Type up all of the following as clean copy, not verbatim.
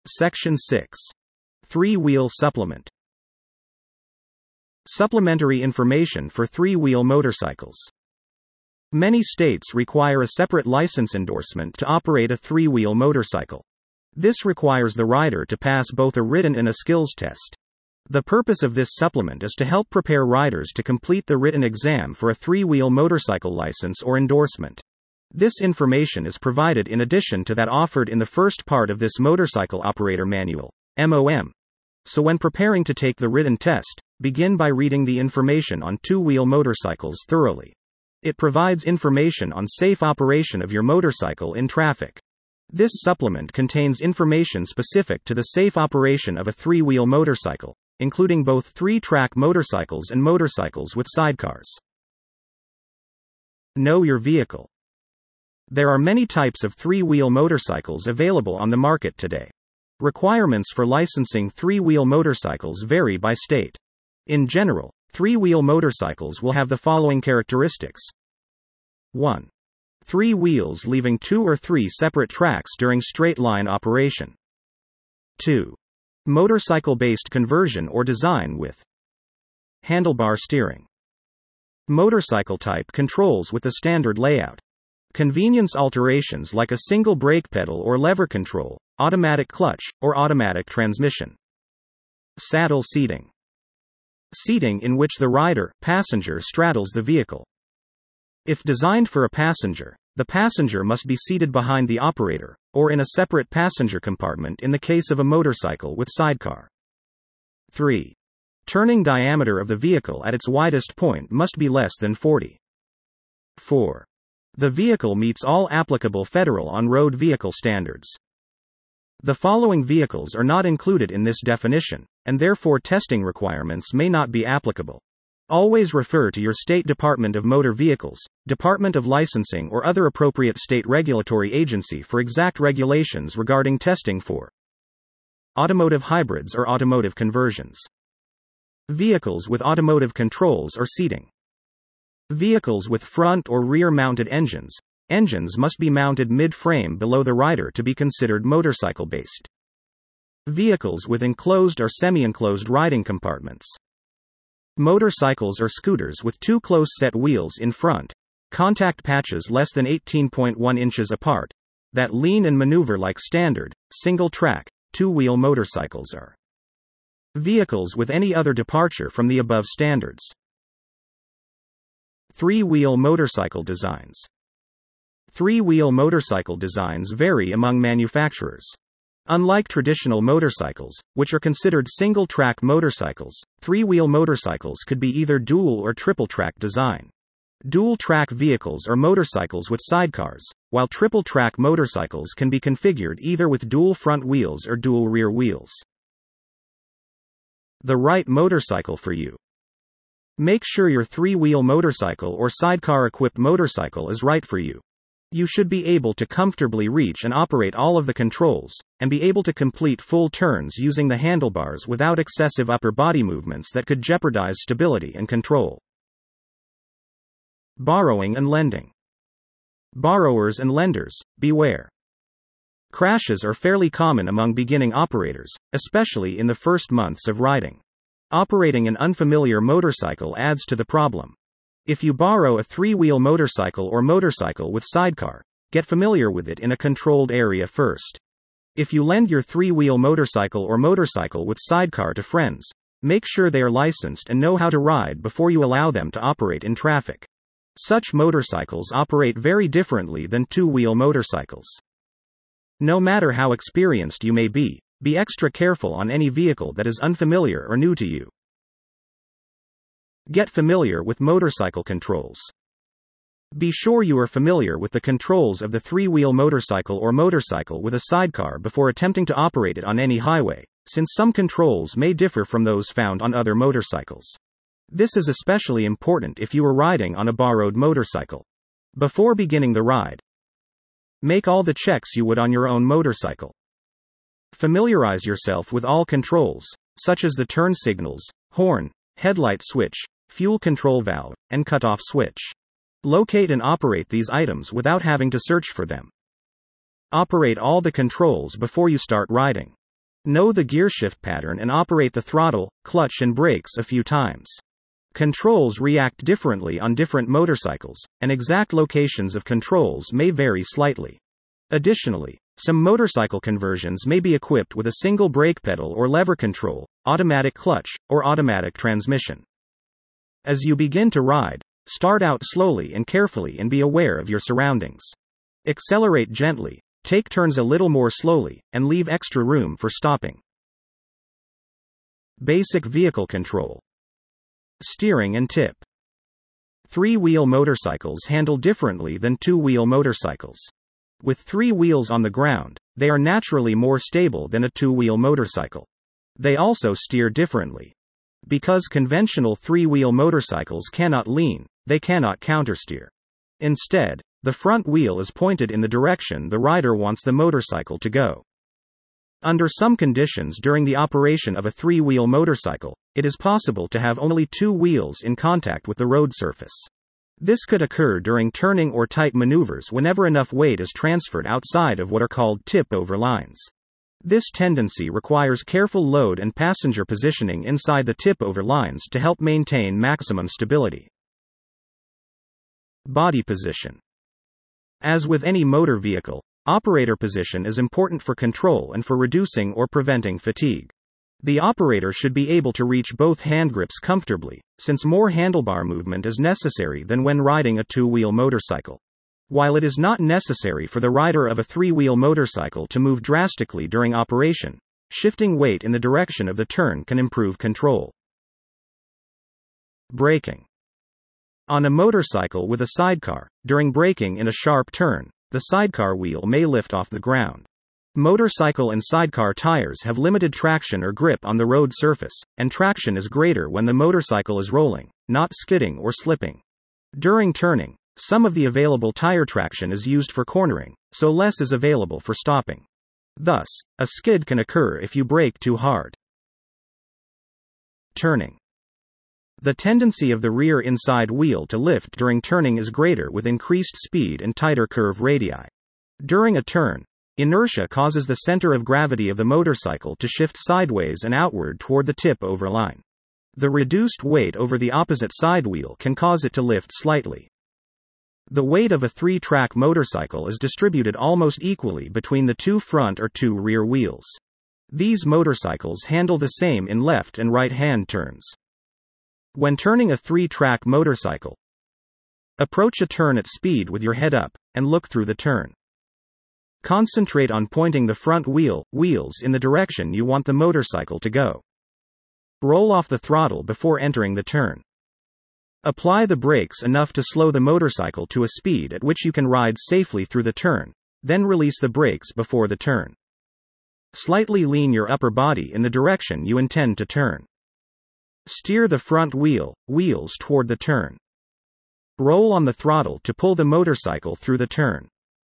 Section 6. Three-wheel supplement. Supplementary information for three-wheel motorcycles. Many states require a separate license endorsement to operate a three-wheel motorcycle. This requires the rider to pass both a written and a skills test. The purpose of this supplement is to help prepare riders to complete the written exam for a three-wheel motorcycle license or endorsement. This information is provided in addition to that offered in the first part of this Motorcycle Operator Manual, MOM. So when preparing to take the written test, begin by reading the information on two-wheel motorcycles thoroughly. It provides information on safe operation of your motorcycle in traffic. This supplement contains information specific to the safe operation of a three-wheel motorcycle, including both three-track motorcycles and motorcycles with sidecars. Know your vehicle. There are many types of three-wheel motorcycles available on the market today. Requirements for licensing three-wheel motorcycles vary by state. In general, three-wheel motorcycles will have the following characteristics. 1. Three wheels leaving 2 or 3 separate tracks during straight-line operation. 2. Motorcycle-based conversion or design with handlebar steering. Motorcycle type controls with the standard layout. Convenience alterations like a single brake pedal or lever control, automatic clutch, or automatic transmission. Saddle seating. Seating in which the rider, passenger straddles the vehicle. If designed for a passenger, the passenger must be seated behind the operator, or in a separate passenger compartment in the case of a motorcycle with sidecar. 3. Turning diameter of the vehicle at its widest point must be less than 40. 4. The vehicle meets all applicable federal on-road vehicle standards. The following vehicles are not included in this definition, and therefore testing requirements may not be applicable. Always refer to your State Department of Motor Vehicles, Department of Licensing, or other appropriate state regulatory agency for exact regulations regarding testing for automotive hybrids or automotive conversions. Vehicles with automotive controls or seating. Vehicles with front or rear-mounted engines. Engines must be mounted mid-frame below the rider to be considered motorcycle-based. Vehicles with enclosed or semi-enclosed riding compartments. Motorcycles or scooters with 2 close-set wheels in front, contact patches less than 18.1 inches apart, that lean and maneuver like standard, single-track, two-wheel motorcycles are. Vehicles with any other departure from the above standards. Three-wheel motorcycle designs. Three-wheel motorcycle designs vary among manufacturers. Unlike traditional motorcycles, which are considered single-track motorcycles, three-wheel motorcycles could be either dual or triple-track design. Dual-track vehicles are motorcycles with sidecars, while triple-track motorcycles can be configured either with dual front wheels or dual rear wheels. The right motorcycle for you. Make sure your three-wheel motorcycle or sidecar-equipped motorcycle is right for you. You should be able to comfortably reach and operate all of the controls, and be able to complete full turns using the handlebars without excessive upper body movements that could jeopardize stability and control. Borrowing and lending. Borrowers and lenders, beware. Crashes are fairly common among beginning operators, especially in the first months of riding. Operating an unfamiliar motorcycle adds to the problem. If you borrow a three-wheel motorcycle or motorcycle with sidecar, get familiar with it in a controlled area first. If you lend your three-wheel motorcycle or motorcycle with sidecar to friends, make sure they are licensed and know how to ride before you allow them to operate in traffic. Such motorcycles operate very differently than two-wheel motorcycles. No matter how experienced you may be extra careful on any vehicle that is unfamiliar or new to you. Get familiar with motorcycle controls. Be sure you are familiar with the controls of the three-wheel motorcycle or motorcycle with a sidecar before attempting to operate it on any highway, since some controls may differ from those found on other motorcycles. This is especially important if you are riding on a borrowed motorcycle. Before beginning the ride, make all the checks you would on your own motorcycle. Familiarize yourself with all controls, such as the turn signals, horn, headlight switch, fuel control valve, and cutoff switch. Locate and operate these items without having to search for them. Operate all the controls before you start riding. Know the gearshift pattern and operate the throttle, clutch, and brakes a few times. Controls react differently on different motorcycles, and exact locations of controls may vary slightly. Additionally, some motorcycle conversions may be equipped with a single brake pedal or lever control, automatic clutch, or automatic transmission. As you begin to ride, start out slowly and carefully and be aware of your surroundings. Accelerate gently, take turns a little more slowly, and leave extra room for stopping. Basic vehicle control. Steering and tip. Three-wheel motorcycles handle differently than two-wheel motorcycles. With 3 wheels on the ground, they are naturally more stable than a two-wheel motorcycle. They also steer differently. Because conventional 3-wheel motorcycles cannot lean, they cannot countersteer. Instead, the front wheel is pointed in the direction the rider wants the motorcycle to go. Under some conditions during the operation of a 3-wheel motorcycle, it is possible to have only 2 wheels in contact with the road surface. This could occur during turning or tight maneuvers whenever enough weight is transferred outside of what are called tip-over lines. This tendency requires careful load and passenger positioning inside the tip-over lines to help maintain maximum stability. Body position. As with any motor vehicle, operator position is important for control and for reducing or preventing fatigue. The operator should be able to reach both hand grips comfortably, since more handlebar movement is necessary than when riding a 2-wheel motorcycle. While it is not necessary for the rider of a 3-wheel motorcycle to move drastically during operation, shifting weight in the direction of the turn can improve control. Braking. On a motorcycle with a sidecar, during braking in a sharp turn, the sidecar wheel may lift off the ground. Motorcycle and sidecar tires have limited traction or grip on the road surface, and traction is greater when the motorcycle is rolling, not skidding or slipping. During turning, some of the available tire traction is used for cornering, so less is available for stopping. Thus, a skid can occur if you brake too hard. Turning. The tendency of the rear inside wheel to lift during turning is greater with increased speed and tighter curve radii. During a turn, inertia causes the center of gravity of the motorcycle to shift sideways and outward toward the tip-over line. The reduced weight over the opposite side wheel can cause it to lift slightly. The weight of a 3-track motorcycle is distributed almost equally between the 2 front or 2 rear wheels. These motorcycles handle the same in left and right-hand turns. When turning a 3-track motorcycle, approach a turn at speed with your head up, and look through the turn. Concentrate on pointing the front wheels in the direction you want the motorcycle to go. Roll off the throttle before entering the turn. Apply the brakes enough to slow the motorcycle to a speed at which you can ride safely through the turn, then release the brakes before the turn. Slightly lean your upper body in the direction you intend to turn. Steer the front wheels toward the turn. Roll on the throttle to pull the motorcycle through the turn.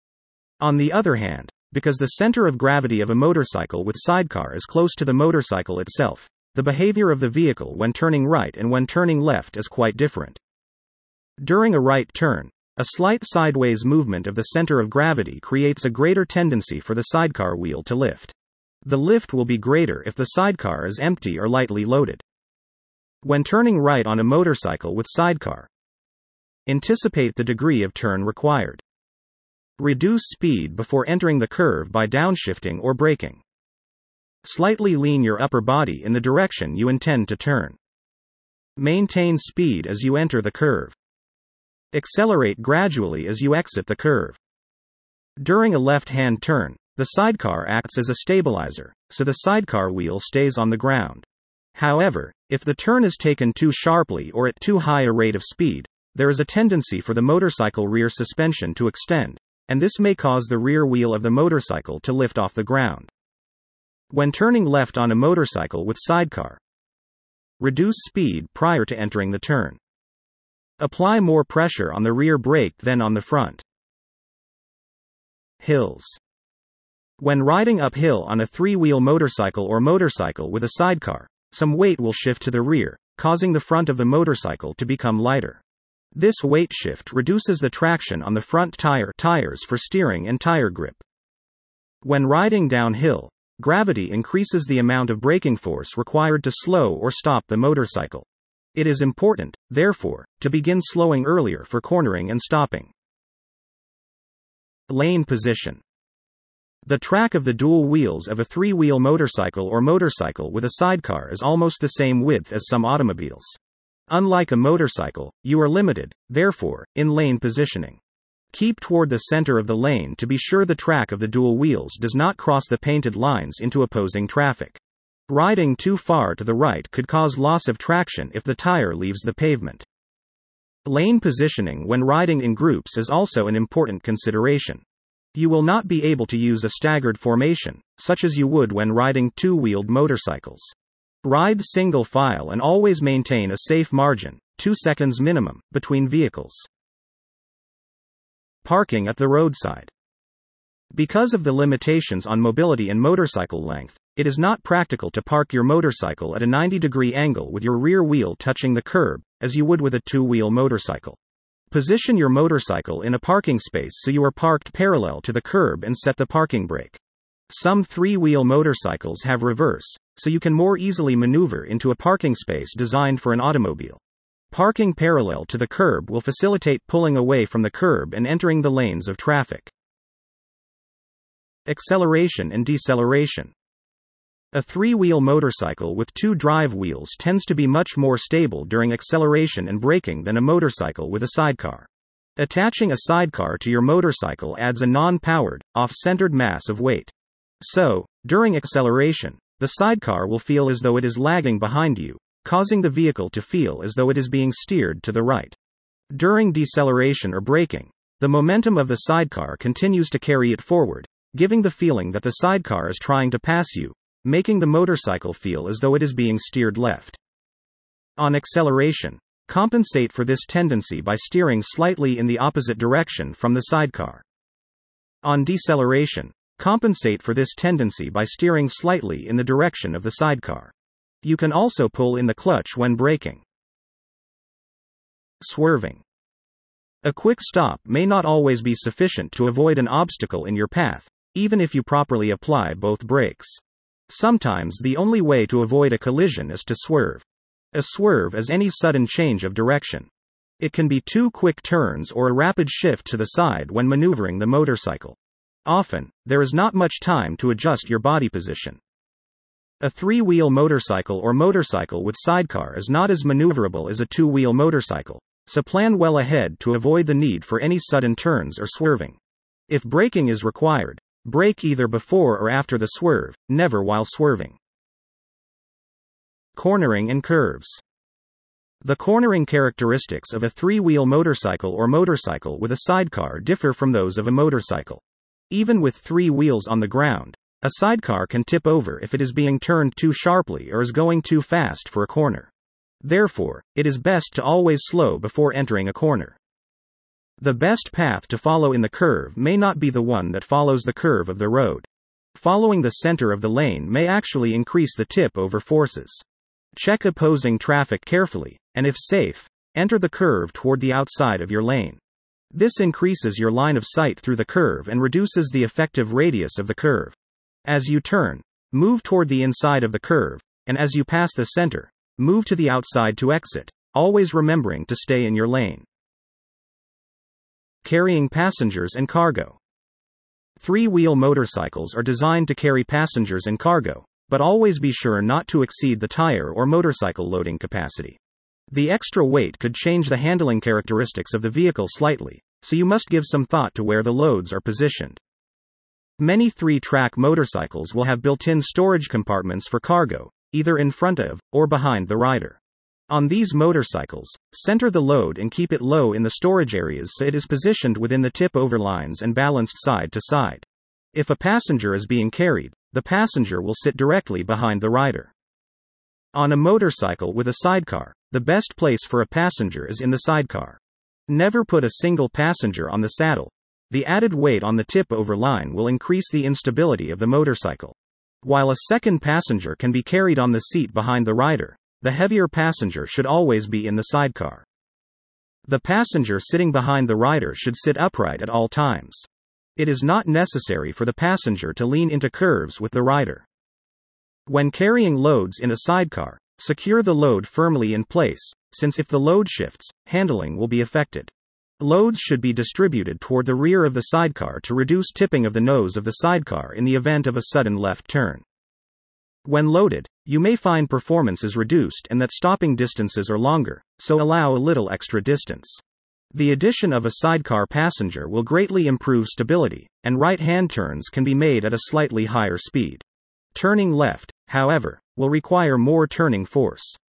On the other hand, because the center of gravity of a motorcycle with sidecar is close to the motorcycle itself, the behavior of the vehicle when turning right and when turning left is quite different. During a right turn, a slight sideways movement of the center of gravity creates a greater tendency for the sidecar wheel to lift. The lift will be greater if the sidecar is empty or lightly loaded. When turning right on a motorcycle with sidecar, anticipate the degree of turn required. Reduce speed before entering the curve by downshifting or braking. Slightly lean your upper body in the direction you intend to turn. Maintain speed as you enter the curve. Accelerate gradually as you exit the curve. During a left-hand turn, the sidecar acts as a stabilizer, so the sidecar wheel stays on the ground. However, if the turn is taken too sharply or at too high a rate of speed, there is a tendency for the motorcycle rear suspension to extend, and this may cause the rear wheel of the motorcycle to lift off the ground. When turning left on a motorcycle with sidecar, reduce speed prior to entering the turn. Apply more pressure on the rear brake than on the front. Hills. When riding uphill on a 3-wheel motorcycle or motorcycle with a sidecar, some weight will shift to the rear, causing the front of the motorcycle to become lighter. This weight shift reduces the traction on the front tires for steering and tire grip. When riding downhill, Gravity increases the amount of braking force required to slow or stop the motorcycle. It is important, therefore, to begin slowing earlier for cornering and stopping. Lane position. The track of the dual wheels of a three-wheel motorcycle or motorcycle with a sidecar is almost the same width as some automobiles. Unlike a motorcycle, you are limited, therefore, in lane positioning. Keep toward the center of the lane to be sure the track of the dual wheels does not cross the painted lines into opposing traffic. Riding too far to the right could cause loss of traction if the tire leaves the pavement. Lane positioning when riding in groups is also an important consideration. You will not be able to use a staggered formation, such as you would when riding two-wheeled motorcycles. Ride single file and always maintain a safe margin, 2 seconds minimum, between vehicles. Parking at the roadside. Because of the limitations on mobility and motorcycle length, it is not practical to park your motorcycle at a 90-degree angle with your rear wheel touching the curb, as you would with a two-wheel motorcycle. Position your motorcycle in a parking space so you are parked parallel to the curb and set the parking brake. Some three-wheel motorcycles have reverse, so you can more easily maneuver into a parking space designed for an automobile. Parking parallel to the curb will facilitate pulling away from the curb and entering the lanes of traffic. Acceleration and deceleration. A three-wheel motorcycle with two drive wheels tends to be much more stable during acceleration and braking than a motorcycle with a sidecar. Attaching a sidecar to your motorcycle adds a non-powered, off-centered mass of weight. So, during acceleration, the sidecar will feel as though it is lagging behind you, causing the vehicle to feel as though it is being steered to the right. During deceleration or braking, the momentum of the sidecar continues to carry it forward, giving the feeling that the sidecar is trying to pass you, making the motorcycle feel as though it is being steered left. On acceleration, compensate for this tendency by steering slightly in the opposite direction from the sidecar. On deceleration, compensate for this tendency by steering slightly in the direction of the sidecar. You can also pull in the clutch when braking. Swerving. A quick stop may not always be sufficient to avoid an obstacle in your path, even if you properly apply both brakes. Sometimes the only way to avoid a collision is to swerve. A swerve is any sudden change of direction. It can be two quick turns or a rapid shift to the side when maneuvering the motorcycle. Often, there is not much time to adjust your body position. A three-wheel motorcycle or motorcycle with sidecar is not as maneuverable as a two-wheel motorcycle, so plan well ahead to avoid the need for any sudden turns or swerving. If braking is required, brake either before or after the swerve, never while swerving. Cornering and curves. The cornering characteristics of a three-wheel motorcycle or motorcycle with a sidecar differ from those of a motorcycle. Even with three wheels on the ground, a sidecar can tip over if it is being turned too sharply or is going too fast for a corner. Therefore, it is best to always slow before entering a corner. The best path to follow in the curve may not be the one that follows the curve of the road. Following the center of the lane may actually increase the tip-over forces. Check opposing traffic carefully, and if safe, enter the curve toward the outside of your lane. This increases your line of sight through the curve and reduces the effective radius of the curve. As you turn, move toward the inside of the curve, and as you pass the center, move to the outside to exit, always remembering to stay in your lane. Carrying passengers and cargo. Three-wheel motorcycles are designed to carry passengers and cargo, but always be sure not to exceed the tire or motorcycle loading capacity. The extra weight could change the handling characteristics of the vehicle slightly, so you must give some thought to where the loads are positioned. Many three-track motorcycles will have built-in storage compartments for cargo, either in front of or behind the rider. On these motorcycles, center the load and keep it low in the storage areas so it is positioned within the tip-over lines and balanced side to side. If a passenger is being carried, the passenger will sit directly behind the rider. On a motorcycle with a sidecar, the best place for a passenger is in the sidecar. Never put a single passenger on the saddle. The added weight on the tip-over line will increase the instability of the motorcycle. While a second passenger can be carried on the seat behind the rider, the heavier passenger should always be in the sidecar. The passenger sitting behind the rider should sit upright at all times. It is not necessary for the passenger to lean into curves with the rider. When carrying loads in a sidecar, secure the load firmly in place, since if the load shifts, handling will be affected. Loads should be distributed toward the rear of the sidecar to reduce tipping of the nose of the sidecar in the event of a sudden left turn. When loaded, you may find performance is reduced and that stopping distances are longer, so allow a little extra distance. The addition of a sidecar passenger will greatly improve stability, and right-hand turns can be made at a slightly higher speed. Turning left, however, will require more turning force.